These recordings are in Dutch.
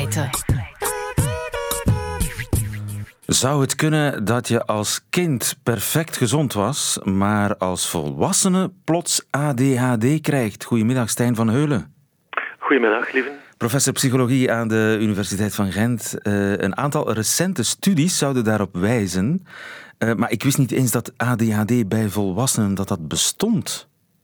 feiten. Zou het kunnen dat je als kind perfect gezond was, maar als volwassene plots ADHD krijgt? Goedemiddag, Stijn van Heulen. Goedemiddag, lieven. Professor psychologie aan de Universiteit van Gent. Een aantal recente studies zouden daarop wijzen. Maar ik wist niet eens dat ADHD bij volwassenen dat bestond.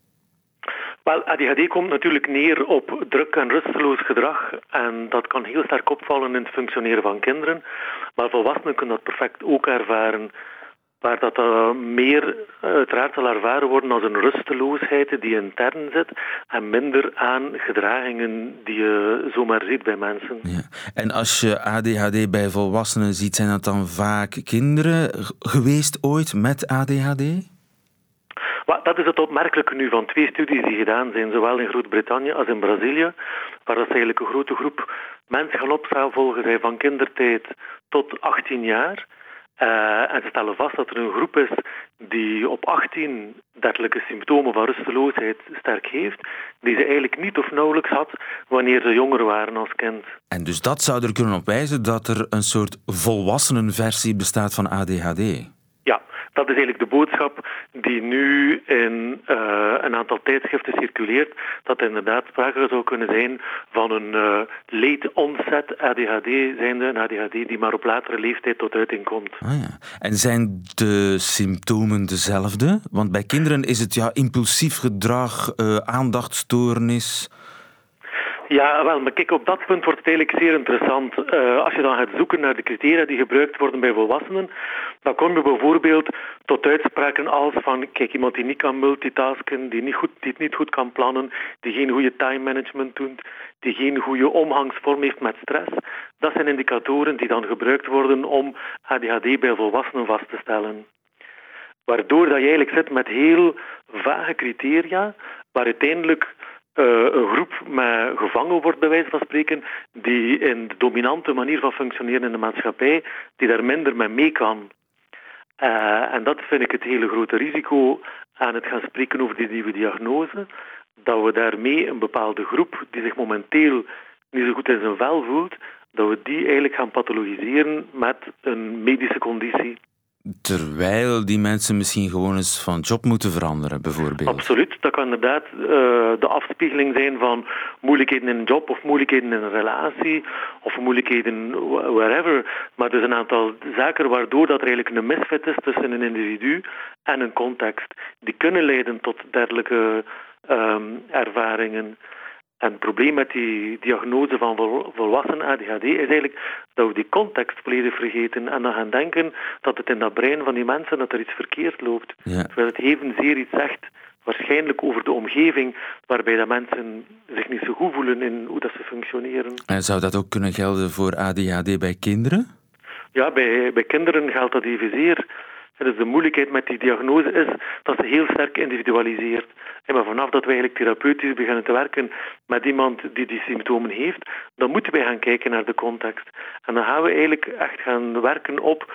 Wel, ADHD komt natuurlijk neer op druk en rusteloos gedrag. En dat kan heel sterk opvallen in het functioneren van kinderen. Maar volwassenen kunnen dat perfect ook ervaren. Waar dat meer uiteraard zal ervaren worden als een rusteloosheid die intern zit en minder aan gedragingen die je zomaar ziet bij mensen. Ja. En als je ADHD bij volwassenen ziet, zijn dat dan vaak kinderen geweest ooit met ADHD? Maar dat is het opmerkelijke nu van 2 studies die gedaan zijn, zowel in Groot-Brittannië als in Brazilië, waar dat eigenlijk een grote groep mensen gaan opvolgen zijn van kindertijd tot 18 jaar. En ze stellen vast dat er een groep is die op 18 dergelijke symptomen van rusteloosheid sterk heeft, die ze eigenlijk niet of nauwelijks had wanneer ze jonger waren als kind. En dus dat zou er kunnen op wijzen dat er een soort volwassenenversie bestaat van ADHD? Ja, dat is eigenlijk de boodschap die nu in een aantal tijdschriften circuleert, dat er inderdaad sprake zou kunnen zijn van een late onset ADHD, zijnde een ADHD die maar op latere leeftijd tot uiting komt. Ah ja. En zijn de symptomen dezelfde? Want bij kinderen is het impulsief gedrag, aandachtstoornis. Ja, wel, maar kijk, op dat punt wordt het eigenlijk zeer interessant. Als je dan gaat zoeken naar de criteria die gebruikt worden bij volwassenen, dan kom je bijvoorbeeld tot uitspraken als van, kijk, iemand die niet kan multitasken, die het niet goed kan plannen, die geen goede time management doet, die geen goede omgangsvorm heeft met stress. Dat zijn indicatoren die dan gebruikt worden om ADHD bij volwassenen vast te stellen. Waardoor dat je eigenlijk zit met heel vage criteria, waar uiteindelijk een groep met gevangen wordt, bij wijze van spreken, die in de dominante manier van functioneren in de maatschappij, die daar minder mee kan. En dat vind ik het hele grote risico aan het gaan spreken over die nieuwe diagnose, dat we daarmee een bepaalde groep die zich momenteel niet zo goed in zijn vel voelt, dat we die eigenlijk gaan pathologiseren met een medische conditie. Terwijl die mensen misschien gewoon eens van job moeten veranderen, bijvoorbeeld. Absoluut. Dat kan inderdaad de afspiegeling zijn van moeilijkheden in een job of moeilijkheden in een relatie of moeilijkheden wherever. Maar er zijn een aantal zaken waardoor dat er eigenlijk een misfit is tussen een individu en een context. Die kunnen leiden tot dergelijke ervaringen. En het probleem met die diagnose van volwassen ADHD is eigenlijk dat we die context volledig vergeten en dan gaan denken dat het in dat brein van die mensen dat er iets verkeerd loopt. Ja. Terwijl het evenzeer iets zegt, waarschijnlijk over de omgeving, waarbij dat mensen zich niet zo goed voelen in hoe dat ze functioneren. En zou dat ook kunnen gelden voor ADHD bij kinderen? Ja, bij kinderen geldt dat evenzeer. Dus de moeilijkheid met die diagnose is dat ze heel sterk individualiseert. Maar vanaf dat wij eigenlijk therapeutisch beginnen te werken met iemand die die symptomen heeft, dan moeten wij gaan kijken naar de context. En dan gaan we eigenlijk echt gaan werken op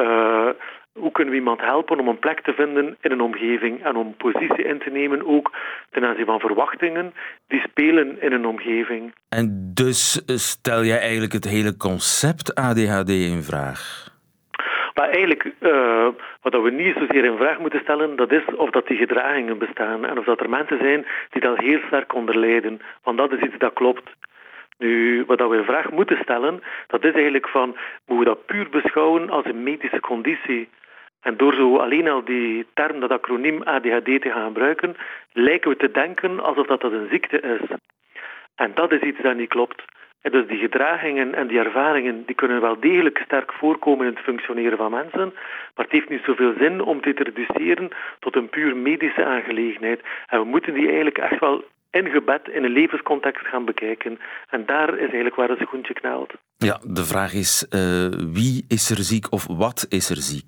hoe kunnen we iemand helpen om een plek te vinden in een omgeving en om positie in te nemen ook ten aanzien van verwachtingen die spelen in een omgeving. En dus stel jij eigenlijk het hele concept ADHD in vraag? Maar eigenlijk, wat we niet zozeer in vraag moeten stellen, dat is of dat die gedragingen bestaan en of dat er mensen zijn die dat heel sterk onder lijden. Want dat is iets dat klopt. Nu, wat we in vraag moeten stellen, dat is eigenlijk van, moeten we dat puur beschouwen als een medische conditie? En door zo alleen al die term, dat acroniem ADHD te gaan gebruiken, lijken we te denken alsof dat een ziekte is. En dat is iets dat niet klopt. En dus die gedragingen en die ervaringen die kunnen wel degelijk sterk voorkomen in het functioneren van mensen, maar het heeft niet zoveel zin om dit te reduceren tot een puur medische aangelegenheid. En we moeten die eigenlijk echt wel ingebed in een levenscontext gaan bekijken. En daar is eigenlijk waar het schoentje knelt. Ja, de vraag is, wie is er ziek of wat is er ziek?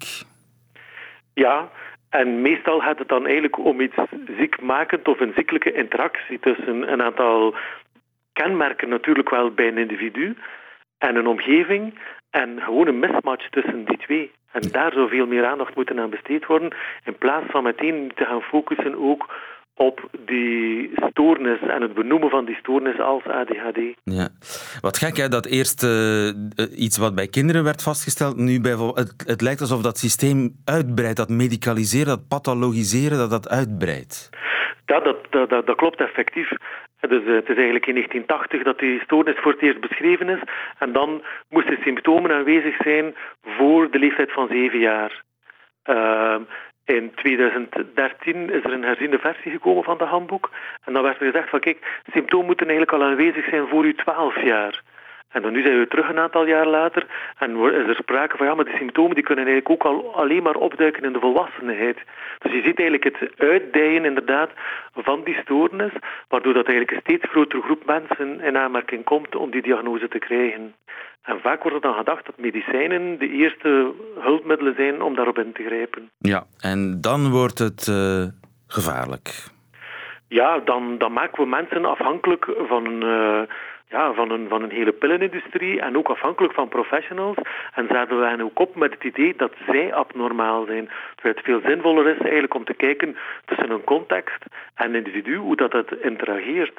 Ja, en meestal gaat het dan eigenlijk om iets ziekmakend of een ziekelijke interactie tussen een aantal kenmerken natuurlijk wel bij een individu en een omgeving en gewoon een mismatch tussen die twee. En daar zou veel meer aandacht moeten aan besteed worden in plaats van meteen te gaan focussen ook op die stoornis en het benoemen van die stoornis als ADHD. Ja. Wat gek, hè, dat eerst iets wat bij kinderen werd vastgesteld, nu het lijkt alsof dat systeem uitbreidt, dat medicaliseren, dat pathologiseren, dat uitbreidt. Ja, dat klopt effectief. Dus het is eigenlijk in 1980 dat die stoornis voor het eerst beschreven is. En dan moesten symptomen aanwezig zijn voor de leeftijd van 7 jaar. In 2013 is er een herziende versie gekomen van dat handboek. En dan werd er gezegd van kijk, symptomen moeten eigenlijk al aanwezig zijn voor u 12 jaar. En dan nu zijn we terug een aantal jaar later en is er sprake van ja, maar die symptomen die kunnen eigenlijk ook alleen maar opduiken in de volwassenheid. Dus je ziet eigenlijk het uitdijen inderdaad van die stoornis, waardoor dat eigenlijk een steeds grotere groep mensen in aanmerking komt om die diagnose te krijgen. En vaak wordt er dan gedacht dat medicijnen de eerste hulpmiddelen zijn om daarop in te grijpen. Ja, en dan wordt het gevaarlijk. Ja, dan maken we mensen afhankelijk van een hele pillenindustrie en ook afhankelijk van professionals. En zetten we hen ook op met het idee dat zij abnormaal zijn. Terwijl het veel zinvoller is eigenlijk om te kijken tussen een context en een individu, hoe dat interageert.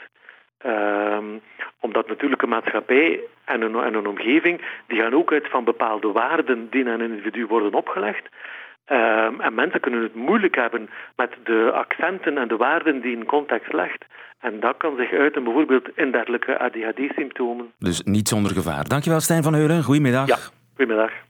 Omdat natuurlijk een maatschappij en een omgeving, die gaan ook uit van bepaalde waarden die aan een individu worden opgelegd. En mensen kunnen het moeilijk hebben met de accenten en de waarden die een context legt. En dat kan zich uiten bijvoorbeeld in dergelijke ADHD-symptomen. Dus niet zonder gevaar. Dankjewel, Stijn van Heulen. Goedemiddag. Ja, goedemiddag.